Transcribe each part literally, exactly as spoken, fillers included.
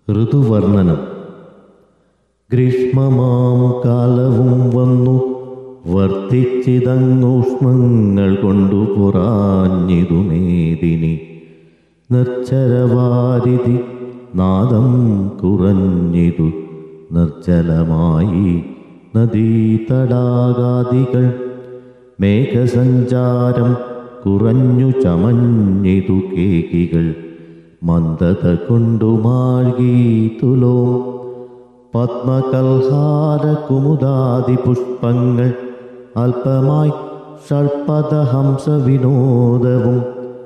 ഋതുവർണ്ണനം. ഗ്രീഷ്മമാം കാലവും വന്നു വർദ്ധിച്ചിതങ്ങൂഷ്മങ്ങൾ കൊണ്ടു പുറാഞ്ഞിതു മേദിനി. നിർജ്ജരവാരിധി നാദം കുറഞ്ഞിതു നിർജ്ജലമായി നദീതടാകാദികൾ. മേഘസഞ്ചാരം കുറഞ്ഞു ചമഞ്ഞിതു കേകികൾ. മന്ദത കൊണ്ടു മാഴ്കീതുലോം പത്മകൽഹാര കുമുദാദി പുഷ്പങ്ങൾ. അല്പമായി ഷൽപദഹംസ വിനോദവും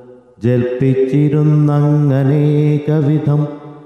ജൽപ്പിച്ചിരുന്നങ്ങനേകവിധം.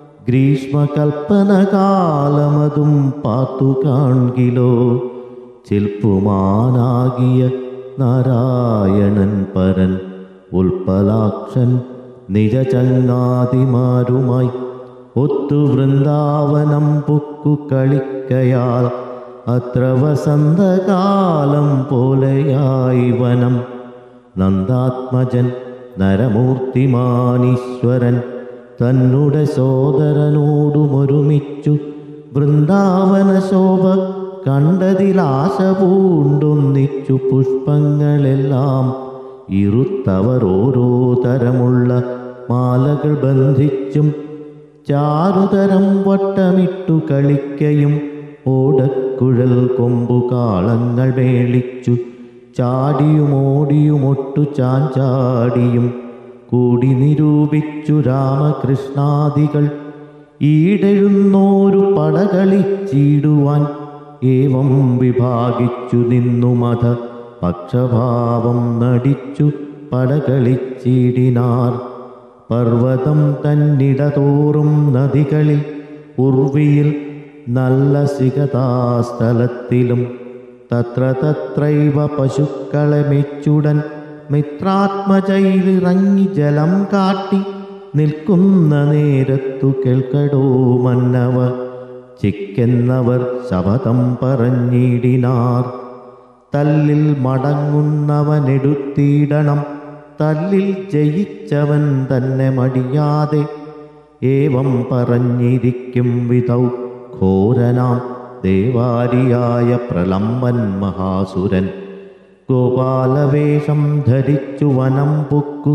ഗ്രീഷ്മകൽപ്പനകാലമതും പാത്തു കാൺകിലോ ചിൽപ്പുമാനാകിയ നാരായണൻ പരൻ ഉൽപ്പലാക്ഷൻ നിജചങ്ങാതിമാരുമായി ഒത്തു വൃന്ദാവനം പുക്കു കളിക്കയാൽ. അത്ര വസന്തകാലം പോലെയായി വനം. നന്ദാത്മജൻ നരമൂർത്തിമാനീശ്വരൻ തന്നുടെ സോദരനോടുമൊരുമിച്ചു വൃന്ദാവന ശോഭ കണ്ടതിലാശ പൂണ്ടൊന്നിച്ചു. പുഷ്പങ്ങളെല്ലാം ഇരുത്തവർ ഓരോ തരമുള്ള മാലകൾ ബന്ധിച്ചും ചാരുതരം വട്ടമിട്ടു കളിക്കയും. ഓടക്കുഴൽ കൊമ്പു കാളങ്ങൾ മേളിച്ചു ചാടിയുമോടിയുമൊട്ടു ചാഞ്ചാടിയും കൂടി നിരൂപിച്ചു രാമകൃഷ്ണാദികൾ. ഈടെഴുന്നോരു പടകളിച്ചിടുവാൻ ഏവം വിഭാഗിച്ചു നിന്നു മത പക്ഷഭാവം നടിച്ചു പടകളിച്ചിടിനാർ. പർവ്വതം തന്നിടതോറും നദികളിൽ ഉർവിയിൽ നല്ല സികതാസ്ഥലത്തിലും തത്ര തത്രൈവ പശുക്കളെ മെച്ചുടൻ മിത്രാത്മജയിലിറങ്ങി ജലം കാട്ടി നിൽക്കുന്ന നേരത്തു കേൾക്കടോ മന്നവ ചിക്കെന്നവർ ശപഥം പറഞ്ഞിടിനാർ. തല്ലിൽ മടങ്ങുന്നവനെടുത്തിടണം തല്ലിൽ ജയിച്ചവൻ തന്നെ മടിയാതെ. ഏവം പറഞ്ഞിരിക്കും വിധൗ ഘോരനാം ദേവാരിയായ പ്രലംബൻ മഹാസുരൻ. ഗോപാലവേഷം ധരിച്ചു വനം പുക്കു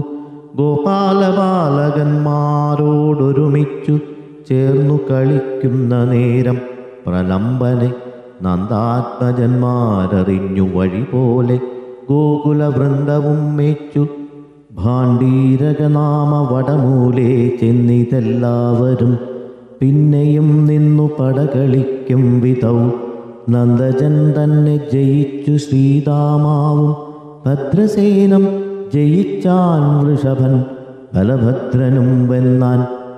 ഗോപാലബാലകന്മാരോടൊരുമിച്ചു ചേർന്നു കളിക്കുന്ന നേരം പ്രലംബനെ നന്ദാത്മജന്മാരറിഞ്ഞു വഴി പോലെ ഗോകുലവൃന്ദവും മേച്ചു. ഭാണ്ഡീരകനാമ വടമൂലേ ചെന്നിതെല്ലാവരും പിന്നെയും നിന്നു പടകളിക്കും വിധൗ. നന്ദജൻ തന്നെ ജയിച്ചു ശ്രീതാമാവും ഭദ്രസേനം ജയിച്ചാൻ വൃഷഭൻ. ബലഭദ്രനും വെന്നാൻ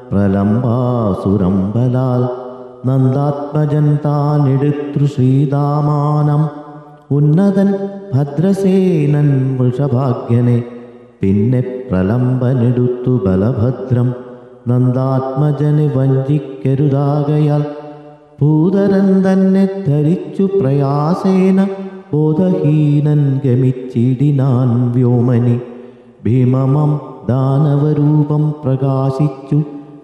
പ്രലംബാസുരം ബലാൽ. നന്ദാത്മജൻ താനെടുത്തു ശ്രീതാമാനം ഉന്നതൻ ഭദ്രസേനൻ വൃഷഭാഗ്യനെ. പിന്നെ പ്രലംബനെടുത്തു ബലഭദ്രം. നന്ദാത്മജനെ വഞ്ചിക്കരുതാകയാൽ ഭൂതരൻ തന്നെ ധരിച്ചു പ്രയാസേന ബോധഹീനൻ ഗമിച്ചിടിനാൻ വ്യോമനി. ഭീമമം ദാനവരൂപം പ്രകാശിച്ചു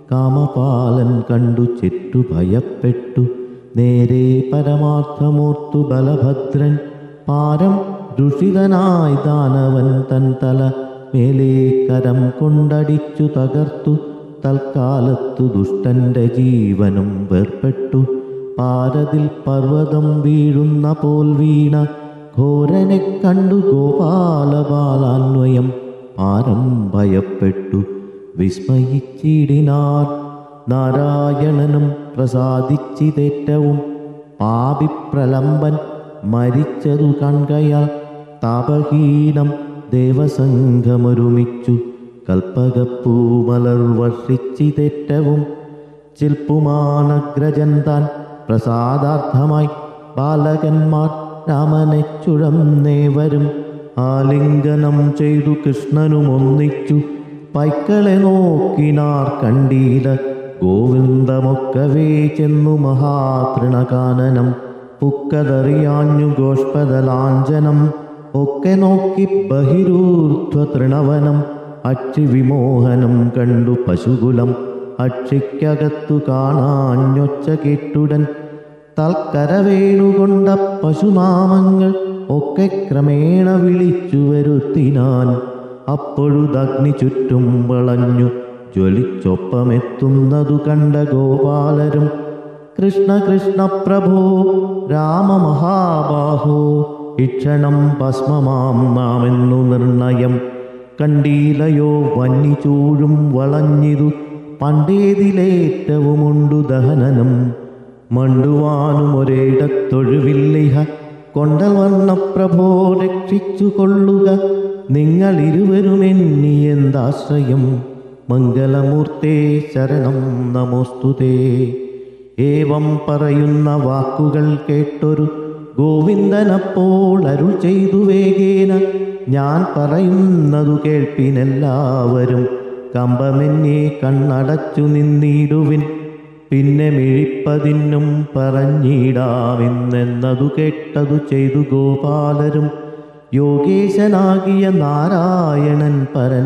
കാമപാലൻ കണ്ടു ചെറ്റു ഭയപ്പെട്ടു. നേരെ പരമാർത്ഥമോർത്തു ബലഭദ്രൻ പാരം ദുഷിതനായി ദാനവൻ തൻ തല മേലേ കരം കൊണ്ടടിച്ചു തകർത്തു. തൽക്കാലത്തു ദുഷ്ടന്റെ ജീവനും വേർപ്പെട്ടു. പാരതിൽ പർവ്വതം വീഴുന്ന പോൽ വീണ ഘോരനെ കണ്ടു ഗോപാലബാലാന്വയം പാരം ഭയപ്പെട്ടു വിസ്മയിച്ചിടിനാർ. നാരായണനും പ്രസാദിച്ചിതേറ്റവും പാപിപ്രലംബൻ മരിച്ചതു കൺകയാൽ താപഹീനം ദേവസംഘമൊരുമിച്ചു കൽപ്പകപ്പൂമലർ വർഷിച്ചിതേറ്റവും. ചിൽപ്പുമാനഗ്രജൻ താൻ പ്രസാദാർത്ഥമായി ബാലകന്മാർ രാമനെ ചുഴന്നേവരും ആലിംഗനം ചെയ്തു കൃഷ്ണനും ഒന്നിച്ചു. പൈക്കളെ നോക്കിനാർ കണ്ടീല ഗോവിന്ദമൊക്കവേ ചെന്നു മഹാതൃണകാനനം. പുക്കതറിയാഞ്ഞു ഗോഷ്പദലാഞ്ജനം ഒക്കെ നോക്കി ബഹിരൂർധ്വ തൃണവനം. അക്ഷി വിമോഹനം കണ്ടു പശുകുലം അക്ഷിക്കകത്തു കാണാഞ്ഞൊച്ച കേട്ടുടൻ തൽക്കര വേണുകൊണ്ട പശുനാമങ്ങൾ ഒക്കെ ക്രമേണ വിളിച്ചു വരുത്തിനാൻ. അപ്പോഴുദഗ്നി ചുറ്റും വളഞ്ഞു ജ്വലിച്ചൊപ്പമെത്തുന്നതു കണ്ട ഗോപാലരും കൃഷ്ണ കൃഷ്ണ പ്രഭോ രാമമഹാബാഹോ ഇക്ഷണം ഭസ്മമാം നാമെന്നു നിർണയം കണ്ടീലയോ വന്നിച്ചൂഴും വളഞ്ഞിതു പണ്ടേതിലേറ്റവുമുണ്ടു ദഹനനം മണ്ടുവാനും ഒരേടത്തൊഴുവില്ലിഹ കൊണ്ടൽ വർണ്ണപ്രഭോ രക്ഷിച്ചു കൊള്ളുക നിങ്ങളിരുവരുമെന്നി എന്താശ്രയം മംഗളമൂർത്തേ ശരണം നമോസ്തുതേ. ഏവം പറയുന്ന വാക്കുകൾ കേട്ടൊരു ഗോവിന്ദനപ്പോൾ അരുൾ ചെയ്തു വേഗേന ഞാൻ പറയുന്നതു കേൾപ്പിനെല്ലാവരും കമ്പമെന്നെ കണ്ണടച്ചു നിന്നിടുവിൻ പിന്നെ മിഴിപ്പതിന്നും പറഞ്ഞിടാമെന്നതു കേട്ടതു ചെയ്തു ഗോപാലരും. യോഗേശനാകിയ നാരായണൻ പരൻ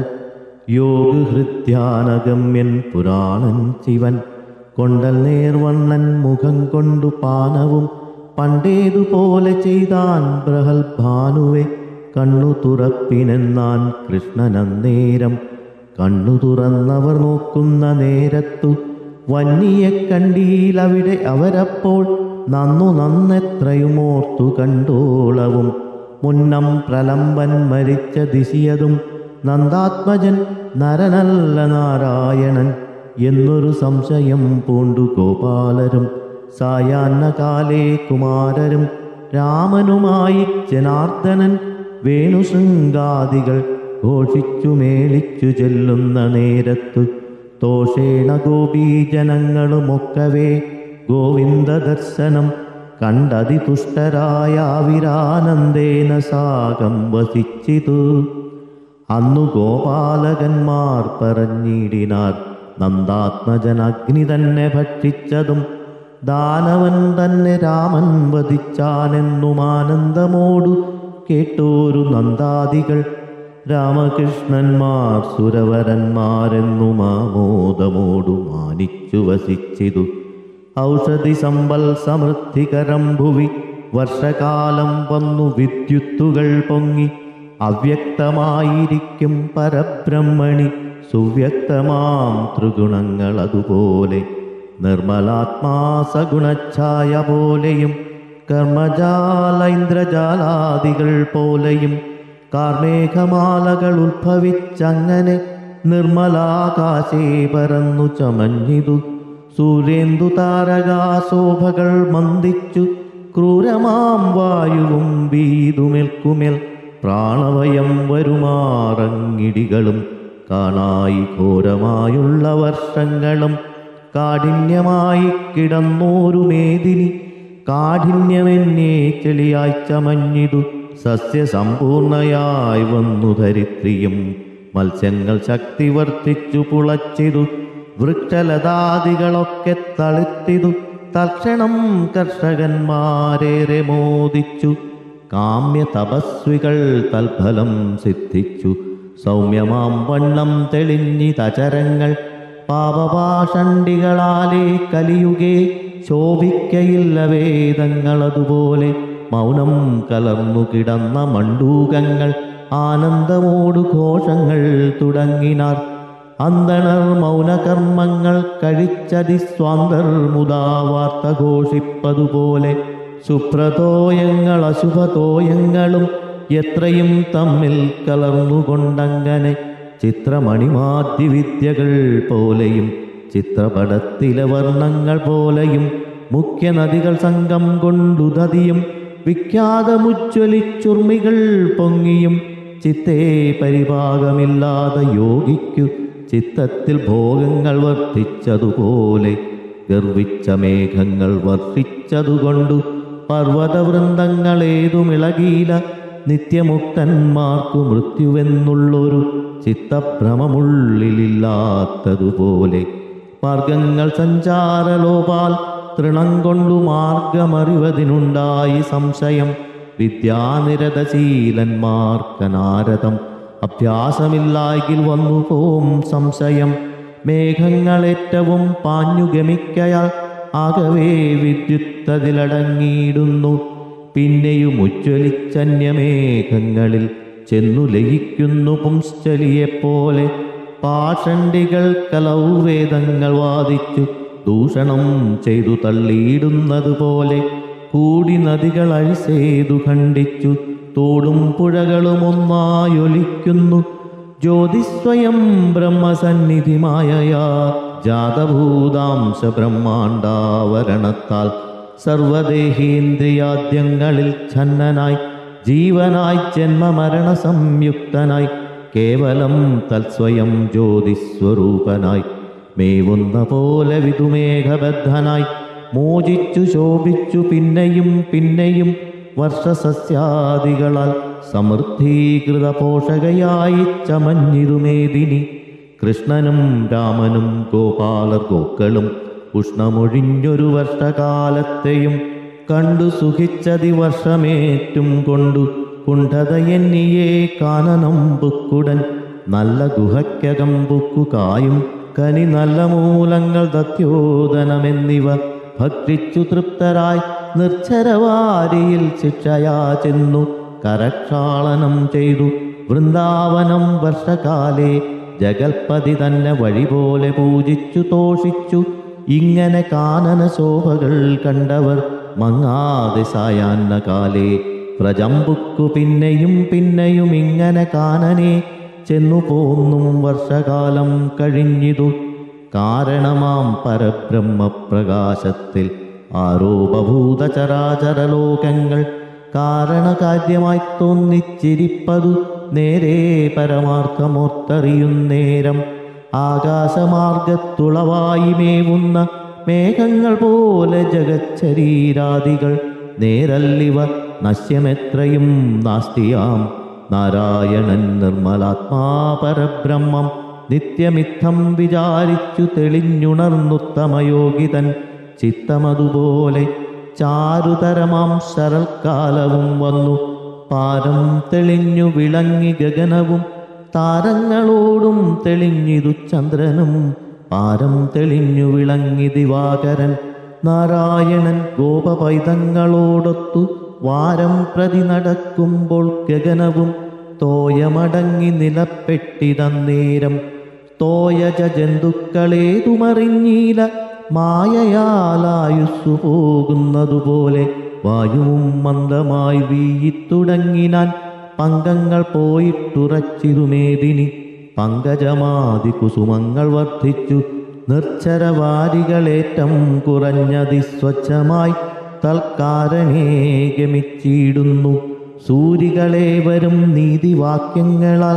യോഗഹൃദ്യാനഗമ്യൻ പുരാണൻ ശിവൻ കൊണ്ടൽ നേർവണ്ണൻ മുഖം കൊണ്ടു പാനവും പണ്ടേതുപോലെ ചെയ്താൻ ബൃഹൽഭാനുവെ കണ്ണു തുറപ്പിനെന്നാൻ കൃഷ്ണനന്നേരം. കണ്ണു തുറന്നവർ നോക്കുന്ന നേരത്തു വന്നിയെ കണ്ടീലവിടെ അവരപ്പോൾ നന്നു നന്നെത്രയുമോർത്തു കണ്ടോളവും മുന്നം പ്രലംബൻ മരിച്ച ദിശിയതും നന്ദാത്മജൻ നരനല്ല നാരായണൻ എന്നൊരു സംശയം പൂണ്ടു ഗോപാലരും. സായാഹ്നകാലേ കുമാരരും രാമനുമായി ജനാർദ്ദനൻ വേണുശൃംഗാദികൾ ഘോഷിച്ചു മേളിച്ചു ചെല്ലുന്ന നേരത്തു തോഷേണ ഗോപീജനങ്ങളുമൊക്കവേ ഗോവിന്ദ ദർശനം കണ്ടതിതുഷ്ടരായ വിരാനന്ദേന സാകം വസിച്ചിതു. അന്നു ഗോപാലകന്മാർ പറഞ്ഞിടിനാർ നന്ദാത്മജൻ അഗ്നി തന്നെ ഭക്ഷിച്ചതും ദാനവൻ തന്നെ രാമൻ വധിച്ചാനെന്നും ആനന്ദമോടു കേട്ടോരു നന്ദാദികൾ രാമകൃഷ്ണന്മാർ സുരവരന്മാരെന്നും ആമോദമോടു മാനിച്ചു വസിച്ചിതു. ഔഷധി സമ്പൽ സമൃദ്ധികരം ഭുവി വർഷകാലം വന്നു വിദ്യുത്തുകൾ പൊങ്ങി അവ്യക്തമായിരിക്കും പരബ്രഹ്മണി സുവ്യക്തമാം ത്രിഗുണങ്ങൾ അതുപോലെ നിർമ്മലാത്മാ സഗുണഛായ പോലെയും കർമ്മജാല ഇന്ദ്രജാലാദികൾ പോലെയും കാർമേഘമാലകൾ ഉത്ഭവിച്ചങ്ങനെ നിർമ്മലാകാശേ പരന്നു ചമഞ്ഞിതു. സൂര്യേന്ദു താരകാശോഭകൾ മന്ദിച്ചു ക്രൂരമാം വായുവും വീതുമേൽക്കുമേൽ പ്രാണവയം വരുമാറങ്ങിടികളും കാണായി ഘോരമായുള്ള വർഷങ്ങളും കാഠിന്യമായി കിടന്നോരു മേദിനി കാഠിന്യമെന്നേ ചെളിയായി ചമഞ്ഞിതു. സസ്യസമ്പൂർണയായി വന്നു ധരിത്രിയും മത്സ്യങ്ങൾ ശക്തി വർദ്ധിച്ചു പുളച്ചിതു. വൃക്ഷലതാദികളൊക്കെ തളിർത്തിതു. തൽക്ഷണം കർഷകന്മാരേറെ മോദിച്ചു. കാമ്യ തപസ്വികൾ തൽഫലം സിദ്ധിച്ചു. സൗമ്യമാം വണ്ണം തെളിഞ്ഞിതചരങ്ങൾ പാപപാഷണ്ഡികളാലേ കലിയുഗേ ശോഭിക്കയില്ല വേദങ്ങളതുപോലെ മൗനം കലർന്നു കിടന്ന മണ്ഡൂകങ്ങൾ ആനന്ദമോടു ഘോഷങ്ങൾ തുടങ്ങിനാർ. അന്തണർ മൗനകർമ്മങ്ങൾ കഴിച്ചതിസ്വാന്തർ മുതാ വാർത്ത ഘോഷിപ്പതുപോലെ ശുഭ്രതോയങ്ങൾ അശുഭതോയങ്ങളും എത്രയും തമ്മിൽ കലർന്നുകൊണ്ടങ്ങനെ ചിത്രമണിമാദ്യവിദ്യകൾ പോലെയും ചിത്രപടത്തിലെ വർണ്ണങ്ങൾ പോലെയും മുഖ്യ നദികൾ സംഘം കൊണ്ടുദതിയും വിഖ്യാതമുജ്വലിച്ചുർമികൾ പൊങ്ങിയും ചിത്തേ പരിഭാഗമില്ലാതെ യോഗിക്കു ചിത്തത്തിൽ ഭോഗങ്ങൾ വർദ്ധിച്ചതുപോലെ ഗർവിച്ച മേഘങ്ങൾ വർഷിച്ചതുകൊണ്ടു പർവ്വതവൃന്ദങ്ങളേതുമിളകീല നിത്യമുക്തന്മാർക്കു മൃത്യുവെന്നുള്ളൊരു ചിത്തഭ്രമമുള്ളിലില്ലാത്തതുപോലെ മാർഗങ്ങൾ സഞ്ചാരലോപാൽ തൃണം കൊണ്ടു മാർഗമറിവതിനുണ്ടായി സംശയം. വിദ്യാനിരതശീലന്മാർക്കനാരദം അഭ്യാസമില്ലായെങ്കിൽ വന്നു പോം സംശയം. മേഘങ്ങളേറ്റവും പാഞ്ഞു ഗമിക്കയാൽ ആകവേ വിദ്യുത്തതിലടങ്ങിയിടുന്നു. പിന്നെയും ഉജ്ജ്വലിച്ചന്യമേഘങ്ങളിൽ ചെന്നു ലയിക്കുന്നു പുംശ്ചലിയെപ്പോലെ. പാഷണ്ഡികൾ കലൗവേദങ്ങൾ വാദിച്ചു ദൂഷണം ചെയ്തു തള്ളിയിടുന്നതുപോലെ കൂടി നദികൾ അഴിസേതു ഖണ്ഡിച്ചു തോടും പുഴകളും ഒന്നായൊലിക്കുന്നു. ജ്യോതിസ്വയം ബ്രഹ്മസന്നിധിമായയാ ജാതഭൂതാംശ ബ്രഹ്മാണ്ടാവരണത്താൽ സർവദേഹീന്ദ്രിയാദ്യങ്ങളിൽ ഛന്നനായി ജീവനായി ജന്മമരണ സംയുക്തനായി കേവലം തത്സ്വയം ജ്യോതിസ്വരൂപനായി മേവുന്ന പോലെ വിധുമേഘബദ്ധനായി മോചിച്ചു ശോഭിച്ചു പിന്നെയും പിന്നെയും വർഷസസ്യാദികളാൽ സമൃദ്ധീകൃത പോഷകയായി ചമഞ്ഞിരുമേദിനി. കൃഷ്ണനും രാമനും ഗോപാലർ ഗോക്കളും ഉഷ്ണമൊഴിഞ്ഞൊരു വർഷകാലത്തെയും കണ്ടു സുഖിച്ചതി വർഷമേറ്റും കൊണ്ടു കുണ്ഠതയെന്നിയേ കാനനം ബുക്കുടൻ നല്ല ഗുഹയ്ക്കകം ബുക്കു കായും കനി നല്ല മൂലങ്ങൾ ദത്യോദനമെന്നിവ ഭക്ഷിച്ചു തൃപ്തരായി നിർച്ഛരവാരിയിൽ ശിക്ഷയാ ചെന്നു കരക്ഷാളനം ചെയ്തു വൃന്ദാവനം വർഷകാലേ. ജഗൽപതി തന്നെ വഴി പോലെ പൂജിച്ചു തോഷിച്ചു ഇങ്ങനെ കാനന ശോഭകൾ കണ്ടവർ മങ്ങാതെ സായാഹ്ന കാലേ. പ്രജംബുക്കു പിന്നെയും പിന്നെയും ഇങ്ങനെ കാനനെ ചെന്നു പോന്നും വർഷകാലം കഴിഞ്ഞിതു. കാരണമാം പരബ്രഹ്മപ്രകാശത്തിൽ ആരോപഭൂത ചരാചരലോകങ്ങൾ കാരണകാര്യമായി തോന്നിച്ചിരിപ്പതു നേരെ പരമാർത്ഥമോർത്തറിയുന്നേരം. ആകാശമാർഗത്തുളവായി മേവുന്ന മേഘങ്ങൾ പോലെ ജഗച്ചരീരാദികൾ നേരല്ലിവ നശ്യമെത്രയും നാസ്തിയാം. നാരായണൻ നിർമ്മലാത്മാ പരബ്രഹ്മം നിത്യമിത്തം വിചാരിച്ചു തെളിഞ്ഞുണർന്നുത്തമയോഗിതൻ ചിത്തമതുപോലെ ചാരുതരമാം ശരൽക്കാലവും വന്നു. പാരം തെളിഞ്ഞു വിളങ്ങി ഗഗനവും താരങ്ങളോടും തെളിഞ്ഞിതു ചന്ദ്രനും. പാരം തെളിഞ്ഞു വിളങ്ങി ദിവാകരൻ നാരായണൻ ഗോപപൈതങ്ങളോടൊത്തു വാരം പ്രതി നടക്കുമ്പോൾ ഗഗനവും തോയമടങ്ങി നിലപ്പെട്ടിതന്നേരം. തോയജ ജന്തുക്കളേതുമറിഞ്ഞീല മായയാലായുസ്സു പോകുന്നതുപോലെ വായുവും മന്ദമായി വീയിത്തുടങ്ങിനാൻ പങ്കങ്ങൾ പോയിട്ടുറച്ചിരുമേദിനി. പങ്കജമാതി കുസുമങ്ങൾ വർദ്ധിച്ചു നിർച്ഛരവാരികളേറ്റം കുറഞ്ഞതിസ്വച്ഛമായി തൽക്കാരണേ ഗമിച്ചിടുന്നു. സൂരികളേവരും നീതിവാക്യങ്ങളാൽ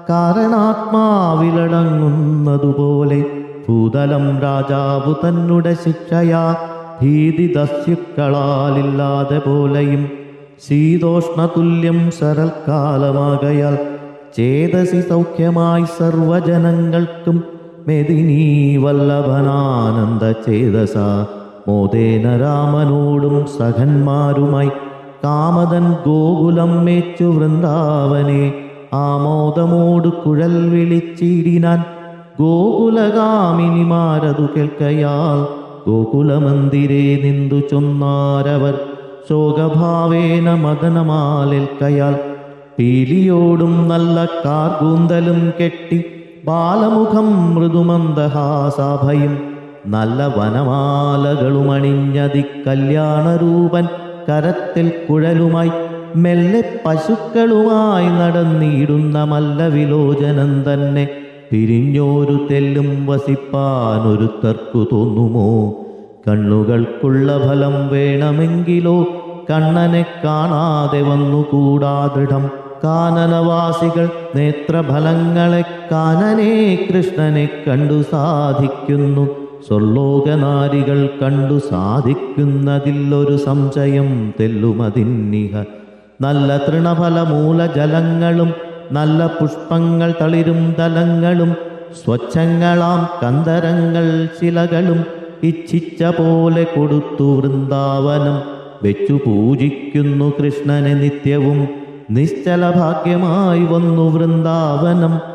കാരണാത്മാവിലടങ്ങുന്നതുപോലെ ഭൂതലം രാജാവു തന്നുടെ ശിക്ഷയാ ഭീതി ദസ്യുക്കളാലില്ലാതെ പോലെയും ശീതോഷ്ണതുല്യം ശരൽക്കാലമാകയാൽ ചേതസി സൗഖ്യമായി സർവജനങ്ങൾക്കും മെദിനീ വല്ലഭനാനന്ദ ചേതസ മോദേന രാമനോടും സഖന്മാരുമായി കാമതൻ ഗോകുലം മേച്ചു വൃന്ദാവനെ ആമോദമോട് കുഴൽ വിളിച്ചിടിനാൻ. ഗോകുലഗാമിനിമാരതു കേൾക്കയാൽ ഗോകുലമന്ദിരേ നിന്തു ചൊന്നാരവർ ശോകഭാവേന മദനമാലേൽക്കയാൽ. പീലിയോടും നല്ല കാർകൂന്തലും കെട്ടി ബാലമുഖം മൃദുമന്ദഹാസാഭയും നല്ല വനമാലകളും അണിഞ്ഞതി കല്യാണരൂപൻ കരത്തിൽ കുഴലുമായി മെല്ലെ പശുക്കളുമായി നടന്നിടുന്ന മല്ല വിലോചനം തന്നെ പിരിഞ്ഞോരു തെല്ലും വസിപ്പാനൊരുത്തർക്കു തോന്നുമോ? കണ്ണുകൾക്കുള്ള ഫലം വേണമെങ്കിലോ കണ്ണനെ കാണാതെ വന്നുകൂടാ ദൃഢം. കാനനവാസികൾ നേത്രഫലങ്ങളെ കാനനെ കൃഷ്ണനെ കണ്ടു സാധിക്കുന്നു. സ്വർലോകനാരികൾ കണ്ടു സാധിക്കുന്നതിലൊരു സംശയം തെല്ലുമതിന്നിഹ. നല്ല തൃണഫലമൂലജലങ്ങളും നല്ല പുഷ്പങ്ങൾ തളിരും തലങ്ങളും സ്വച്ഛങ്ങളാം കന്ദരങ്ങൾ ശിലകളും ഇച്ഛിച്ച പോലെ കൊടുത്തു വൃന്ദാവനം വെച്ചു പൂജിക്കുന്നു കൃഷ്ണനെ നിത്യവും. നിശ്ചല ഭാഗ്യമായി വന്നു വൃന്ദാവനം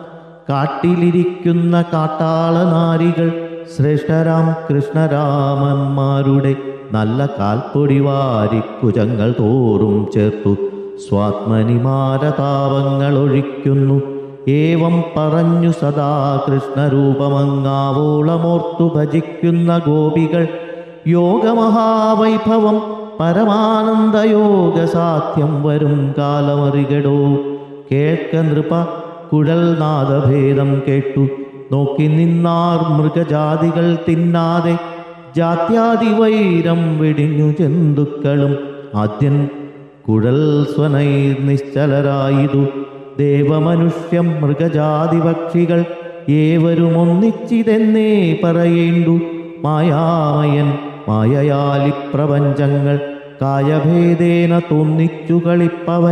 കാട്ടിലിരിക്കുന്ന കാട്ടാള നാരികൾ ശ്രേഷ്ഠരാം കൃഷ്ണരാമന്മാരുടെ നല്ല കാൽപ്പൊടി വാരി കുജങ്ങൾ തോറും ചേർത്തു സ്വാത്മനിമാരതാപങ്ങൾ ഒഴിക്കുന്നു. ഏവം പറഞ്ഞു സദാ കൃഷ്ണരൂപമങ്ങാവോളമോർത്തു ഭജിക്കുന്ന ഗോപികൾ യോഗമഹാവൈഭവം പരമാനന്ദയോഗ സാധ്യം വരും കാലമറികടോ. കേൾക്ക നൃപ കുഴൽ നാദഭേദം കേട്ടു നോക്കി നിന്നാർ മൃഗജാതികൾ തിന്നാതെ ജാത്യാദി വൈരം വെടിഞ്ഞു ജന്തുക്കളും ആദ്യൻ കുഴൽ സ്വനൈർ നിശ്ചലരായിതു. ദേവമനുഷ്യം മൃഗജാതി പക്ഷികൾ ഏവരും ഒന്നിച്ചിതെന്നേ പറയേണ്ടു. മായാമയൻ മായയാലി പ്രപഞ്ചങ്ങൾ കായഭേദേന തോന്നിച്ചു കളിപ്പവൻ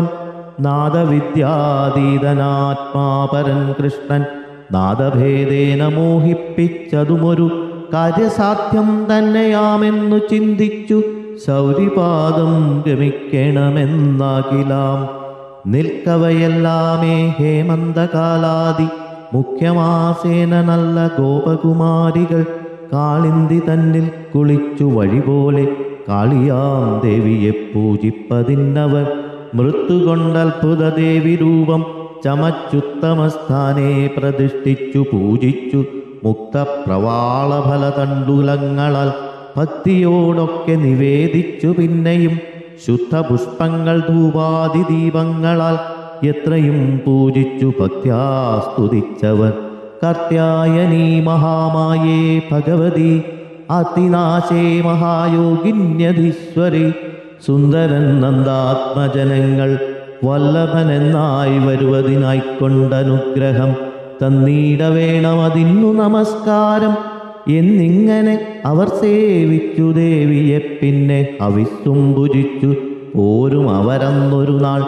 നാദവിദ്യാതീതനാത്മാപരൻ കൃഷ്ണൻ നാദഭേദേന മോഹിപ്പിച്ചതുമൊരു കാര്യസാധ്യം തന്നെയാമെന്നു ചിന്തിച്ചു ശൗരിപാദം ഗമിക്കണമെന്നാകിലാം. നിൽക്കവയെല്ലാമേ ഹേമന്തകാലാദി മുഖ്യമാസേന നല്ല ഗോപകുമാരികൾ കാളിന്തി തന്നിൽ കുളിച്ചു വഴിപോലെ കാളിയാം ദേവിയെ പൂജിപ്പതിന്നവർ മൃത്തുകൊണ്ടത്ഭുത ദേവി രൂപം ചമച്ചുത്തമസ്ഥാനെ പ്രതിഷ്ഠിച്ചു പൂജിച്ചു മുക്തപ്രവാളഫലതണ്ടുലങ്ങളാൽ ഭക്തിയോടൊക്കെ നിവേദിച്ചു പിന്നെയും ശുദ്ധപുഷ്പങ്ങൾ ധൂപാദി ദീപങ്ങളാൽ എത്രയും പൂജിച്ചു ഭക്ത്യാ സ്തുതിച്ചവർ കർത്യായനീ മഹാമായേ ഭഗവതി അതിനാശേ മഹായോഗിന്യധീശ്വരി സുന്ദരൻ നന്ദാത്മജനങ്ങൾ വല്ലഭനെന്നായി വരുവതിനായിക്കൊണ്ടനുഗ്രഹം തന്നീടവേണമതിന്നു നമസ്കാരം എന്നിങ്ങനെ അവർ സേവിച്ചു ദേവിയെ പിന്നെ അവിസ്സും ഭുജിച്ചു പോരും അവരന്നൊരു നാൾ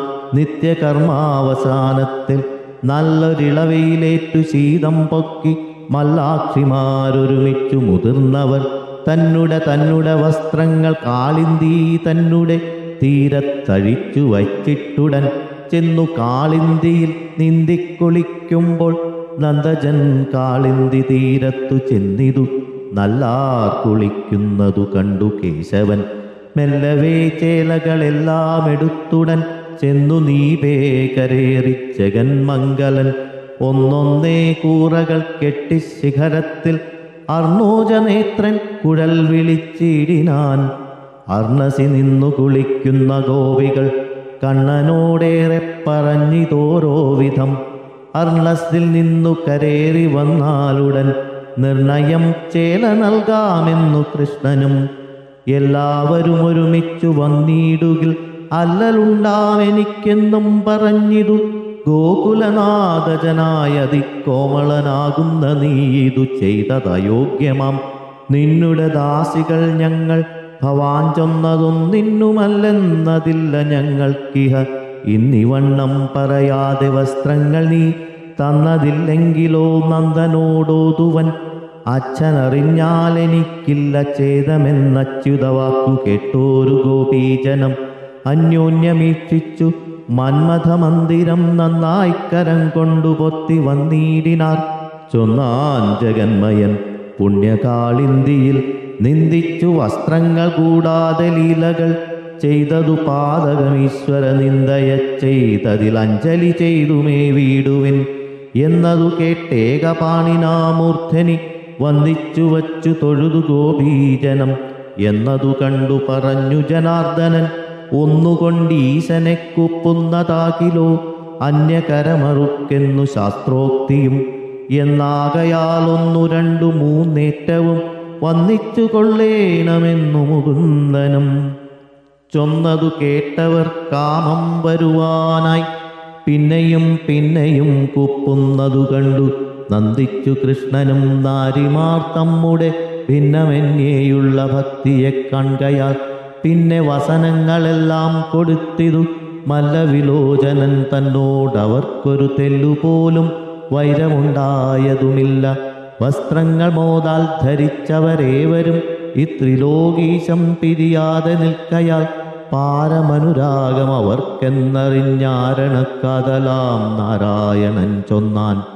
നിത്യകർമാവസാനത്തിൽ നല്ലൊരിളവയിലേറ്റു ശീതം പൊക്കി മല്ലാക്ഷിമാരൊരുമിച്ചു മുതിർന്നവർ തന്നുടെ തന്നുടെ വസ്ത്രങ്ങൾ കാളിന്തി തന്നുടെ തീരത്തഴിച്ചു വച്ചിട്ടുടൻ ചെന്നു കാളിന്തിയിൽ നീന്തിക്കുളിക്കുമ്പോൾ നന്ദജൻ കാളിന്തി തീരത്തു ചെന്നിതു നല്ലാർ കുളിക്കുന്നതു കണ്ടു കേശവൻ മെല്ലവേ ചേലകളെല്ലാം എടുത്തുടൻ ചെന്നു നീപേ കരേറി ജഗന്മംഗലൻ ഒന്നൊന്നേ കൂറകൾ കെട്ടി ശിഖരത്തിൽ അർണോജനേത്രൻ കുഴൽ വിളിച്ചിടിനാൻ. അർണസി നിന്നു കുളിക്കുന്ന ഗോപികൾ കണ്ണനോടേറെ പറഞ്ഞിതോരോ വിധം അർണസിൽ നിന്നു കരേറി വന്നാലുടൻ നിർണയം ചേല നൽകാമെന്നു കൃഷ്ണനും എല്ലാവരും ഒരുമിച്ചു വന്നിടുകിൽ അല്ലലുണ്ടാമെനിക്കെന്നും പറഞ്ഞിതു ഗോകുലനാഥജനായതി കോമളനാകുന്ന നീതു ചെയ്തതയോഗ്യമാം നിന്നുടെ ദാസികൾ ഞങ്ങൾ ഭവാൻ ചൊന്നതൊന്നിന്നുമല്ലെന്നതില്ല ഞങ്ങൾക്കിഹ ഇന്നിവണ്ണം പറയാതെ വസ്ത്രങ്ങൾ നീ തന്നതില്ലെങ്കിലോ നന്ദനോടോതുവൻ അച്ഛനറിഞ്ഞാൽ എനിക്കില്ല ഛേദമെന്നച്യുതവാക്കു കേട്ടോരു ഗോപീജനം അന്യോന്യമീക്ഷിച്ചു മന്മഥമന്ദിരം നന്നായി കരം കൊണ്ടു പൊത്തി വന്നിടിനാർ. ചൊന്നാൻ ജഗന്മയൻ പുണ്യകാളിന്തിയിൽ നിന്ദിച്ചു വസ്ത്രങ്ങൾ കൂടാതെ ലീലകൾ ചെയ്തതു പാതകമീശ്വര നിന്ദയ ചെയ്തതിൽ അഞ്ജലി ചെയ്തുമേ വീടുവിൻ എന്നതു കേട്ടേകപാണിനാമൂർധനി വന്ദിച്ചു വച്ചു തൊഴുതു ഗോപീജനം എന്നതു കണ്ടു പറഞ്ഞു ജനാർദ്ദനൻ ഒന്നുകൊണ്ടീശനെ കുപ്പുന്നതാകിലോ അന്യകരമറുക്കെന്നു ശാസ്ത്രോക്തിയും എന്നാകയാലൊന്നു രണ്ടു മൂന്നേറ്റവും വന്നിച്ചു കൊള്ളേണമെന്നു മുകുന്ദനും ചൊന്നതു കേട്ടവർ കാമം വരുവാനായി പിന്നെയും പിന്നെയും കുപ്പുന്നതു കണ്ടു നന്ദിച്ചു കൃഷ്ണനും നാരിമാർ തമ്മുടെ ഭിന്നമന്യേയുള്ള ഭക്തിയെ കൺകയാൽ പിന്നെ വസനങ്ങളെല്ലാം കൊടുത്തിതു മല്ലവിലോചനൻ തന്നോടവർക്കൊരു തെല്ലുപോലും വൈരമുണ്ടായതുമില്ല. വസ്ത്രങ്ങൾ മോതാൽ ധരിച്ചവരേവരും ഇത്രിലോകീശം പിരിയാതെ നിൽക്കയാൽ പാരമനുരാഗം അവർക്കെന്നറിഞ്ഞാരണക്കാതലാം നാരായണൻ ചൊന്നാൻ.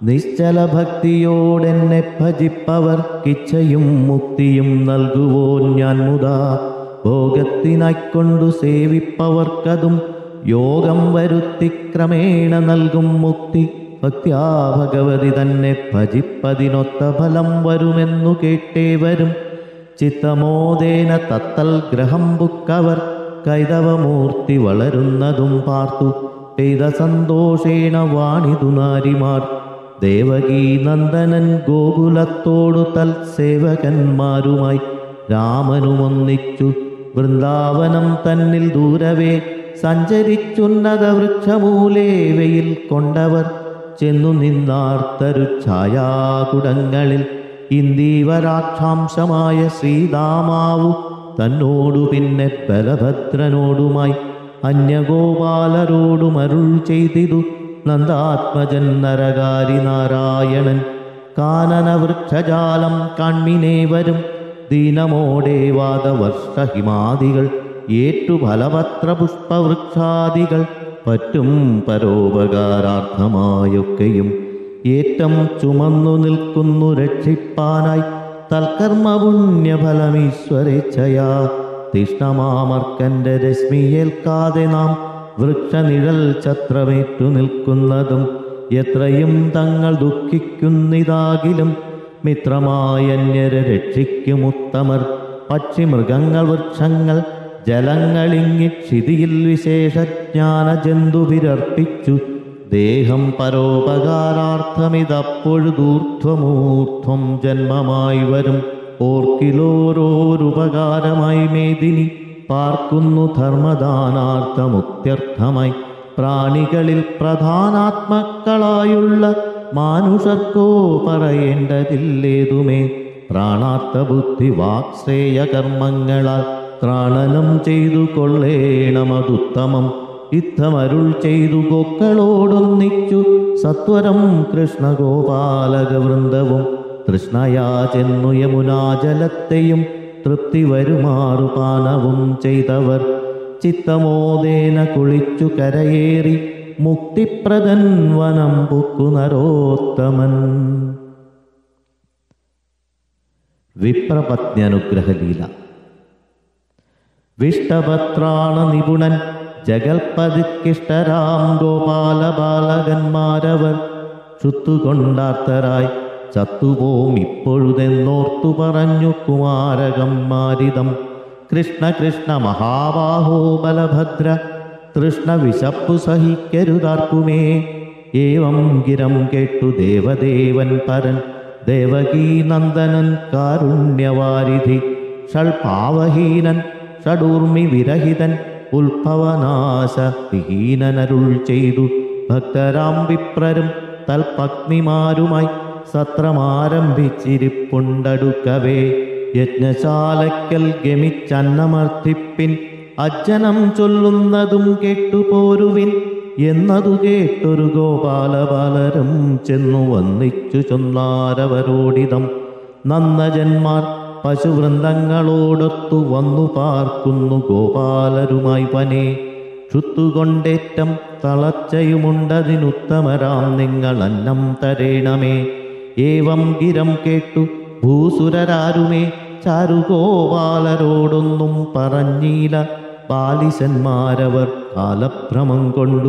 നിശ്ചല ഭക്തിയോടെന്നെ ഭജിപ്പവർക്കിച്ഛയും മുക്തിയും നൽകുവോൻ ഞാൻ മുതാ. ഭോഗത്തിനായിക്കൊണ്ടു സേവിപ്പവർക്കതും യോഗം വരുത്തി ക്രമേണ നൽകും മുക്തി. ഭക്ത്യാ ഭഗവതി തന്നെ ഭജിപ്പതിനൊത്ത ഫലം വരുമെന്നു കേട്ടേവരും. ചിത്തമോദേന തത്തൽ ഗ്രഹം ബുക്കവർ കൈതവമൂർത്തി വളരുന്നതും പാർത്തു. ചെയ്ത സന്തോഷേണ വാണിതു നാരിമാർ. ദേവകീ നന്ദനൻ ഗോകുലത്തോടു തൽസേവകന്മാരുമായി രാമനുമൊന്നിച്ചു വൃന്ദാവനം തന്നിൽ ദൂരവേ സഞ്ചരിച്ചുന്നത വൃക്ഷമൂലേ വെയിൽ കൊണ്ടവർ ചെന്നു നിന്നാർത്തരു ഛായാകുടങ്ങളിൽ. ഇന്ദീവരാക്ഷാംശമായ ശ്രീദാമാവു തന്നോടു പിന്നെ ബലഭദ്രനോടുമായി അന്യഗോപാലരോടുമരുൾ ചെയ്തിതു നന്ദാത്മജൻ നരകാരി നാരായണൻ. കാനനവൃക്ഷജാലം കാൺമിനേവരും ദീനമോടെ വാദവർഷഹിമാദികൾ ഏറ്റു ഫലപത്ര പുഷ്പവൃക്ഷാദികൾ പറ്റും പരോപകാരാർത്ഥമായൊക്കെയും ഏറ്റം ചുമന്നു നിൽക്കുന്നു രക്ഷിപ്പാനായി. തൽക്കർമ്മപുണ്യഫലമീശ്വരേച്ഛയാ തീഷ്ണമാമർക്കന്റെ രശ്മിയേൽക്കാതെ നാം വൃക്ഷനിഴൽ ഛത്രമേറ്റു നിൽക്കുന്നതും എത്രയും തങ്ങൾ ദുഃഖിക്കുന്നിതാകിലും മിത്രമായന്യരെ രക്ഷിക്കുമുത്തമർ. പക്ഷിമൃഗങ്ങൾ വൃക്ഷങ്ങൾ ജലങ്ങളിങ്ങിക്ഷിതിയിൽ വിശേഷജ്ഞാന ജന്തുവിരർപ്പിച്ചു ദേഹം പരോപകാരാർത്ഥമിതപ്പൊഴുതൂർധ്വമൂർധ്വം ജന്മമായി വരും. ഓർക്കിലോരോരുപകാരമായി മേദിനി പാർക്കുന്നു ധർമ്മദാനാർത്ഥമുക്ത്യർത്ഥമായി. പ്രാണികളിൽ പ്രധാനാത്മക്കളായുള്ള മാനുഷർക്കോ പറയേണ്ടതില്ലേതുമേ. പ്രാണാർത്ഥബുദ്ധി വാക്ശ്രേയ കർമ്മങ്ങളാൽ ത്രാണനം ചെയ്തു കൊള്ളേണമതുത്തമം. യുദ്ധമരുൾ ചെയ്തു ഗോക്കളോടൊന്നിച്ചു സത്വരം കൃഷ്ണഗോപാലകവൃന്ദവും. തൃഷ്ണയാ ചെന്നു യമുനാജലത്തെയും തൃപ്തി വരുമാറു പാനവും ചെയ്തവർ. ചിത്തമോദേന കുളിച്ചു കരയേറി മുക്തിപ്രദൻ വനം പുക്കു നരോത്തമൻ. വിപ്രപത്ന്യനുഗ്രഹലീല. വിഷ്ടപത്രാണ നിപുണൻ ജഗൽപതിക്കിഷ്ടരാം ഗോപാല ബാലകന്മാരവർ ചുത്തുകൊണ്ടാർത്തരായി ചത്തുപോം ഇപ്പൊഴുതെന്നോർത്തു പറഞ്ഞു കുമാരകന്മാരിതം. കൃഷ്ണ കൃഷ്ണ മഹാബാഹോ ബലഭദ്ര തൃഷ്ണ വിശപ്പു സഹിക്കരുതാർക്കുമേ. ഏവം ഗിരം കേട്ടു ദേവദേവൻ പരൻ ദേവകീ നന്ദനൻ കാരുണ്യവാരിധി. ഷൾപാവഹീനൻ ഷഡൂർമി വിരഹിതൻ ഉത്ഭവനാശ വിഹീനനരുൾ ചെയ്തു. ഭക്തരാം വിപ്രരും തൽപത്നിമാരുമായി സത്രമാരംഭിച്ചിരിപ്പുണ്ടടുക്കവേ. യജ്ഞശാലയ്ക്കൽ ഗമിച്ചന്നമർത്ഥിപ്പിൻ അജ്ജനം ചൊല്ലുന്നതും കേട്ടുപോരുവിൻ എന്നതു കേട്ടൊരു ഗോപാലബാലരും ചെന്നു വന്നിച്ചു ചൊന്നാരവരോടിതം. നന്ദജന്മാർ പശുവൃന്ദങ്ങളോടൊത്തു വന്നു പാർക്കുന്നു ഗോപാലരുമായി വനേ. ക്ഷുത്തുകൊണ്ടേറ്റം തളർച്ചയുമുണ്ടതിനുത്തമരാം നിങ്ങൾ അന്നം തരേണമേ. ഏവം ഗിരം കേട്ടു ഭൂസുരരാരുമേ ചാരുഗോപാലരോടൊന്നും പറഞ്ഞീല. ബാലിശന്മാരവർ കാലഭ്രമം കൊണ്ടു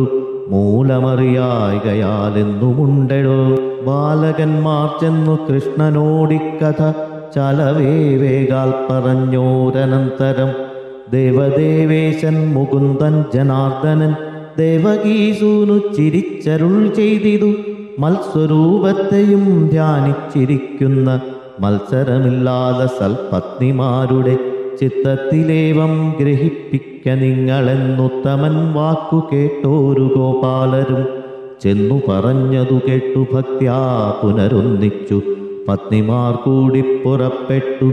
മൂലമറിയായകയാലെന്നുമുണ്ടോ. ബാലകന്മാർ ചെന്നു കൃഷ്ണനോടിക്കഥ ചലവേ വേഗാൽ പറഞ്ഞോരനന്തരം. ദേവദേവേശൻ മുകുന്ദൻ ജനാർദ്ദനൻ ദേവകീസൂനു ചിരിച്ചരുൾ ചെയ്തിതു. മത്സ്വരൂപത്തെയും ധ്യാനിച്ചിരിക്കുന്ന മത്സരമില്ലാതെ സൽപത്നിമാരുടെ ചിത്തത്തിലേവം ഗ്രഹിപ്പിക്ക നിങ്ങളെന്നുത്തമൻ വാക്കു കേട്ടോരു ഗോപാലരും ചെന്നു പറഞ്ഞതു കേട്ടു ഭക്ത്യാ പുനരൊന്നിച്ചു പത്നിമാർ കൂടി പുറപ്പെട്ടു.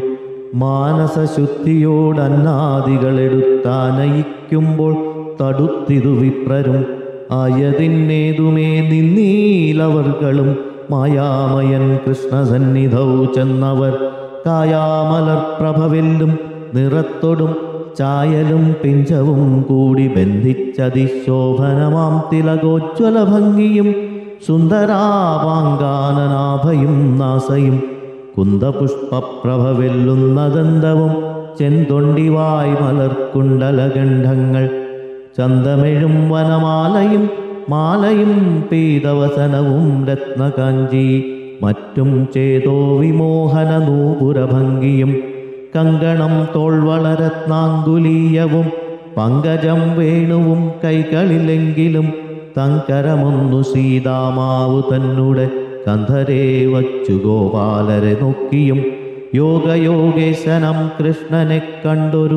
മാനസശുദ്ധിയോടന്നാദികളെടുത്താനയിക്കുമ്പോൾ തടുത്തിതു വിപ്രരും. ആയതിന്നേതുമേ നിന്നീലവർകളും മായാമയൻ കൃഷ്ണസന്നിധൗ ചെന്നവർ. കായാമലർപ്രഭവില്ലും നിറത്തൊടും ചായലും പിഞ്ചവും കൂടി ബന്ധിച്ചതിശോഭനമാം തിലകോജ്വല ഭംഗിയും സുന്ദരാവാങ്കാനനാഭയും നാസയും കുന്തപുഷ്പപ്രഭ വെല്ലുന്നദന്തവും ചെന്തൊണ്ടിവായ് മലർക്കുണ്ടലഗണ്ഡങ്ങൾ ചന്തമെഴും വനമാലയും മാലയും പീതവസനവും രത്നകാഞ്ചി മറ്റും ചേതോ വിമോഹന നൂപുരഭംഗിയും കങ്കണം തോൾവളരത്നാങ്കുലീയവും പങ്കജം വേണുവും കൈകളിലെങ്കിലും തങ്കരമൊന്നു സീതാമാവു തന്നെ കന്ധരേ വച്ചു ഗോപാലരെ നോക്കിയും യോഗയോഗേശനം കൃഷ്ണനെ കണ്ടൊരു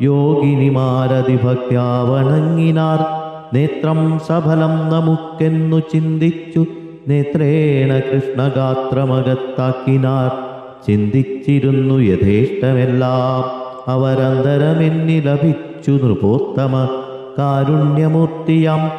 യോഗിനിമാരതിഭക്യാവണങ്ങിനാർ. നേത്രം സഫലം നമുക്കെന്നു ചിന്തിച്ചു നേത്രേണ കൃഷ്ണഗാത്രമകത്താക്കിനാർ. ചിന്തിച്ചിരുന്നു യഥേഷ്ടമെല്ലാം അവരന്തരമെന്നി ലഭിച്ചു നൃപോത്തമ കാരുണ്യമൂർത്തിയാം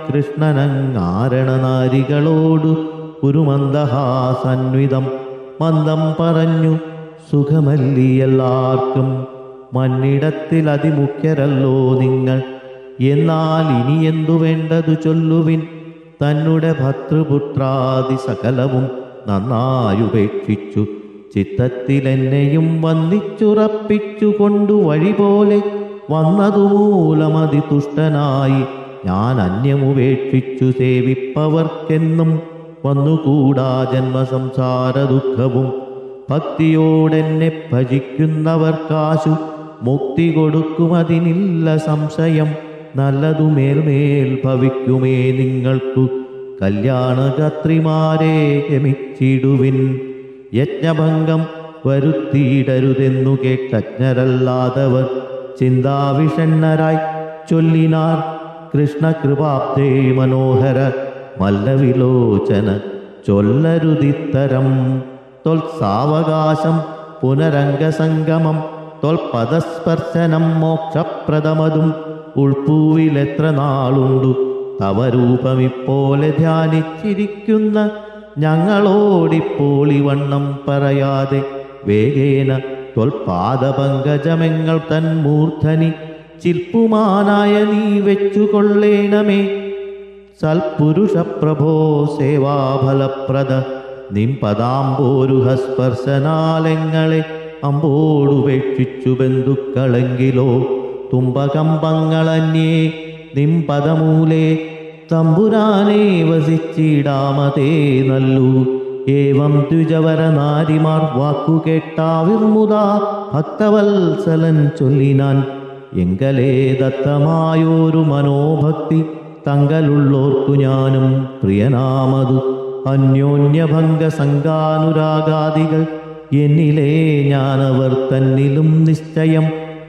കൃഷ്ണനങ്ങാരണനാരികളോടു ഒരു മന്ദഹാസന്വിതം മന്ദം പറഞ്ഞു സുഖമല്ലി എല്ലാവർക്കും മന്നിടത്തിൽ അതിമുഖ്യരല്ലോ നിങ്ങൾ. എന്നാൽ ഇനി എന്തു വേണ്ടതു ചൊല്ലുവിൻ. തന്നെ ഭർതൃപുത്രാദി സകലവും നന്നായുപേക്ഷിച്ചു ചിത്തത്തിലെന്നെയും വന്നിച്ചുറപ്പിച്ചു കൊണ്ടു വഴി പോലെ വന്നതു മൂലമതി തുഷ്ടനായി ഞാൻ അന്യമുപേക്ഷിച്ചു സേവിപ്പവർക്കെന്നും വന്നുകൂടാ ജന്മസംസാര ദുഃഖവും. ഭക്തിയോടെന്നെ ഭജിക്കുന്നവർക്കാശു മുക്തി കൊടുക്കുമതിനില്ല സംശയം. നല്ലതു മേൽമേൽ ഭവിക്കുമേ നിങ്ങൾക്കു കല്യാണകത്രിമാരെ ഗമിച്ചിടുവിൻ. യജ്ഞഭംഗം വരുത്തിയിടരുതെന്നു കേട്ടജ്ഞരല്ലാതവർ ചിന്താവിഷണ്ണരായി ചൊല്ലിനാർ. കൃഷ്ണകൃപാബ്ദേ മനോഹര മല്ലവിലോചന ചൊല്ലരുതിത്തരം. ത്വൽസാവകാശം പുനരംഗസംഗമം ത്വൽപദസ്പർശനം മോക്ഷപ്രദമതും. ഉൾപ്പൂവിലെത്ര നാളുണ്ടു തവ രൂപമിപ്പോലെ ധ്യാനിച്ചിരിക്കുന്ന ഞങ്ങളോടിപ്പോൾ ഇവണ്ണം പറയാതെ വേഗേന ത്വൽപാദപങ്കജമെങ്ങൾ തൻ മൂർധനി ചിൽപ്പുമാനായ നീ വെച്ചുകൊള്ളേണമേ. സൽപുരുഷപ്രഭോ സേവാഫലപ്രദ നിം പദാംബോരുഹസ്പർശനാലെങ്ങളെ അമ്പോടുപേക്ഷിച്ചു ബന്ധുക്കളെങ്കിലോ തുമ്പകമ്പങ്ങളന്യേ നിം പദമൂലേ തമ്പുരാനെ വസിച്ചിടാമതേ നല്ലു. ഏവം ദ്വിജവര നാരിമാർ വാക്കു കേട്ടാവിർമുദാ ഭക്തവത്സലൻ ചൊല്ലിനാൻ. എങ്കലേ ദത്തമായോരു മനോഭക്തി തങ്കലുള്ളോർക്കു ഞാനും പ്രിയനാമതു. അന്യോന്യഭംഗ സംഗാനുരാഗാദികൾ എന്നിലേ ഞാനവർ തന്നിലും നിശ്ചയം.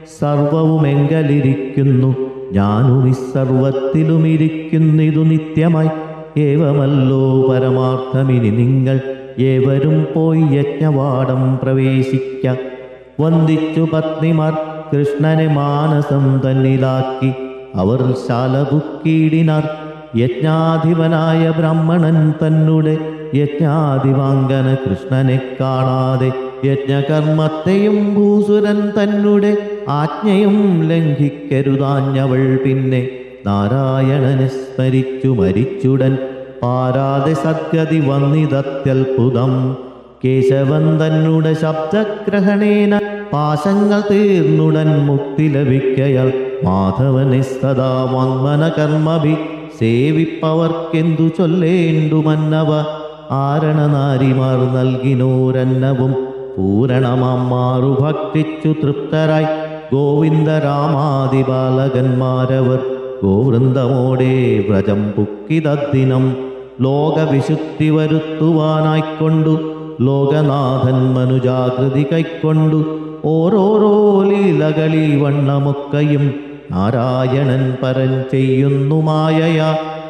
സർവവുമെങ്കലിരിക്കുന്നു ഞാനും ഇസർവത്തിലുമിരിക്കുന്നിതു നിത്യമായി. ഏവമല്ലോ പരമാർത്ഥമിനി നിങ്ങൾ ഏവരും പോയി യജ്ഞവാടം പ്രവേശിക്ക. വന്ദിച്ചു പത്നിമാർ കൃഷ്ണനെ മാനസം തന്നിലാക്കി അവർ ശാലബുക്കീടിനാർ. യജ്ഞാധിപനായ ബ്രാഹ്മണൻ തന്നെ യജ്ഞാധിപാങ്കന കൃഷ്ണനെ കാണാതെ യജ്ഞകർമ്മത്തെയും ഭൂസുരൻ തന്നെ ആജ്ഞയും ലംഘിക്കരുതാഞ്ഞവൾ പിന്നെ നാരായണനെ സ്മരിച്ചു മരിച്ചുടൻ പാരാതെ സദ്ഗതി വന്നിതത്യത്ഭുതം. കേശവൻ തന്നെ ശബ്ദഗ്രഹണേന പാശങ്ങൾ തീർന്നുടൻ മുക്തി ലഭിക്കയാൽ മാധവനെ സദാ വാങ്മന കർമ്മഭി സേവിപ്പവർക്കെന്തു ചൊല്ലേണ്ടു മന്നവ. ആരണനാരിമാർ നൽകിനോരന്നവും പൂരണമാറു ഭക്തിച്ചു തൃപ്തരായി ഗോവിന്ദരാമാദി ബാലകന്മാരവർ ഗോവൃന്ദമോടെ വ്രജം പുക്കിതദ്ദിനം. ലോകവിശുദ്ധി വരുത്തുവാനായിക്കൊണ്ടു ലോകനാഥൻ മനുജാകൃതി കൈക്കൊണ്ടു ഓരോരോ ലീലകളി വണ്ണമൊക്കെയും നാരായണൻ പരൻ ചെയ്യുന്നു മായയാ.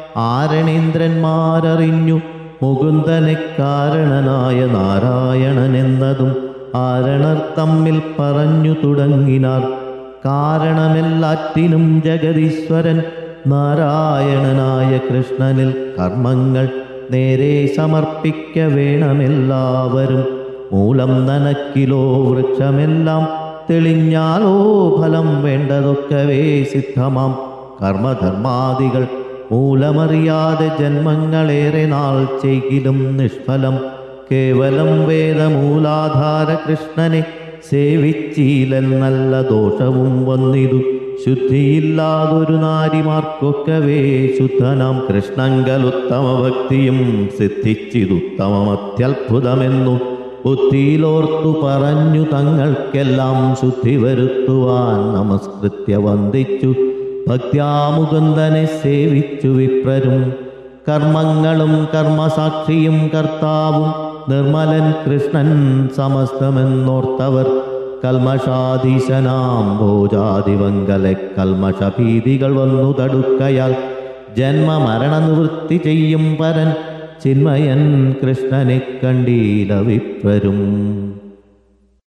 ആരണേന്ദ്രന്മാരറിഞ്ഞു മുകുന്ദനെ കാരണനായ നാരായണനെന്നതും ആരണർ തമ്മിൽ പറഞ്ഞു തുടങ്ങിനാർ. കാരണമെല്ലാറ്റിനും ജഗദീശ്വരൻ നാരായണനായ കൃഷ്ണനിൽ കർമ്മങ്ങൾ നേരെ സമർപ്പിക്ക വേണമെല്ലാവരും. മൂലം നനക്കിലോ വൃക്ഷമെല്ലാം തെളിഞ്ഞാലോ ഫലം വേണ്ടതൊക്കവേ സിദ്ധമാം. കർമ്മധർമാദികൾ മൂലമറിയാതെ ജന്മങ്ങളേറെ നാൾ ചെയ്കിലും നിഷ്ഫലം. കേവലം വേദമൂലാധാര കൃഷ്ണനെ സേവിച്ചീലൻ നല്ല ദോഷവും വന്നിതു. ശുദ്ധിയില്ലാതൊരു നാരിമാർക്കൊക്കവേ ശുദ്ധനാം കൃഷ്ണങ്കലുത്തമ ഭക്തിയും സിദ്ധിച്ചിതുത്തമമത്യത്ഭുതമെന്നു ബുദ്ധിയിലോർത്തു പറഞ്ഞു തങ്ങൾക്കെല്ലാം ശുദ്ധി വരുത്തുവാൻ നമസ്കൃത്യ വന്ദിച്ചു ഭക്ത്യാമുകുന്ദനെ സേവിച്ചു വിപ്രരും. കർമ്മങ്ങളും കർമ്മസാക്ഷിയും കർത്താവും നിർമ്മലൻ കൃഷ്ണൻ സമസ്തമെന്നോർത്തവർ കൽമഷാധീശനാം ഭോജാതിവങ്കലെ കൽമഷഭീതികൾ വന്നു തടുക്കയാൽ ജന്മമരണ നിവൃത്തി ചെയ്യും പരൻ ചിന്മയൻ കൃഷ്ണനെ കണ്ടീല വിപ്രരും.